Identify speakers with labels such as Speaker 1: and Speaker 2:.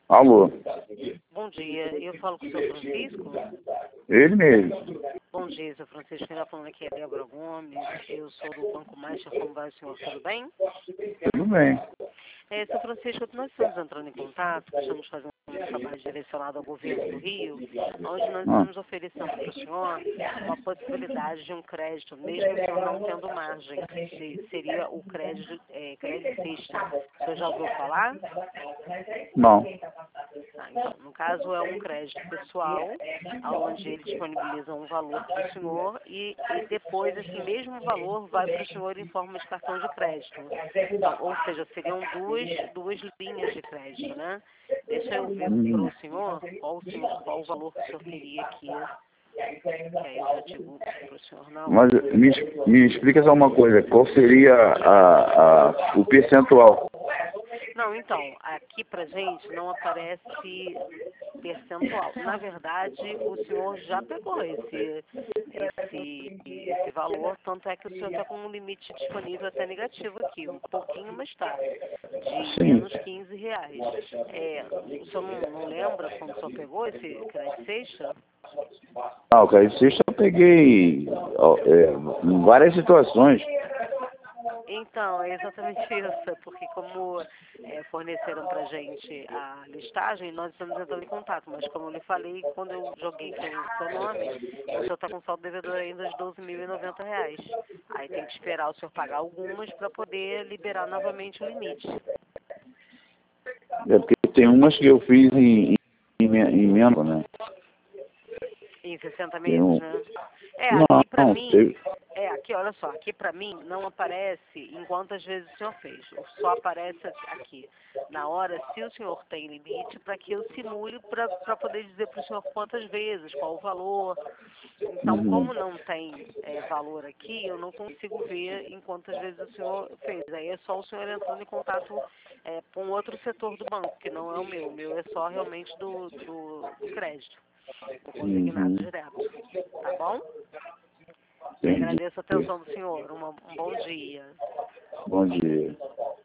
Speaker 1: Alô?
Speaker 2: Bom dia, eu falo com o seu Francisco.
Speaker 1: Ele mesmo.
Speaker 2: Bom dia, seu Francisco. Quem está falando aqui é Débora Gomes. Eu sou do Banco Master. Como vai o senhor? Tudo bem?
Speaker 1: Tudo bem.
Speaker 2: Seu Francisco, nós estamos entrando em contato, estamos fazendo um trabalho direcionado ao governo do Rio, onde nós estamos oferecendo para o senhor uma possibilidade de um crédito, mesmo o senhor não tendo margem. Seria o crédito, crédito Sista. O senhor já ouviu falar?
Speaker 1: Não.
Speaker 2: Então, no caso, é um crédito pessoal, onde ele disponibiliza um valor para o senhor e depois esse mesmo valor vai para o senhor em forma de cartão de crédito. Então, ou seja, seriam duas linhas de crédito, né? Deixa eu ver para o senhor qual o valor que o senhor teria aqui, que aí eu já digo para o senhor na hora.
Speaker 1: Mas me explica só uma coisa, qual seria o percentual?
Speaker 2: Não, então, aqui pra gente não aparece percentual. Na verdade, o senhor já pegou esse valor, tanto é que o senhor está com um limite disponível até negativo aqui, um pouquinho mais tarde, de
Speaker 1: Sim.
Speaker 2: menos R$ 15. O senhor não lembra quando o senhor pegou esse crédito Seixas?
Speaker 1: O crédito Seixas eu peguei em várias situações.
Speaker 2: Então, é exatamente isso, porque como forneceram pra gente a listagem, nós estamos entrando em contato, mas como eu lhe falei, quando eu joguei aqui o seu nome, o senhor está com saldo devedor ainda de R$ 12.090. Aí tem que esperar o senhor pagar algumas para poder liberar novamente o limite.
Speaker 1: É porque tem umas que eu fiz em menos, né?
Speaker 2: Em 60
Speaker 1: Tem
Speaker 2: meses, né?
Speaker 1: Não,
Speaker 2: Aqui pra
Speaker 1: não,
Speaker 2: mim, aqui, olha só, aqui pra mim não aparece em quantas vezes o senhor fez. Só aparece aqui, na hora, se o senhor tem limite, para que eu simule para poder dizer para o senhor quantas vezes, qual o valor. Então, como não tem valor aqui, eu não consigo ver em quantas vezes o senhor fez. Aí é só o senhor entrando em contato com outro setor do banco, que não é o meu. O meu é só realmente do crédito. O consignado direto. Tá bom?
Speaker 1: Entendi.
Speaker 2: Agradeço a atenção do senhor. Um bom dia.
Speaker 1: Bom dia.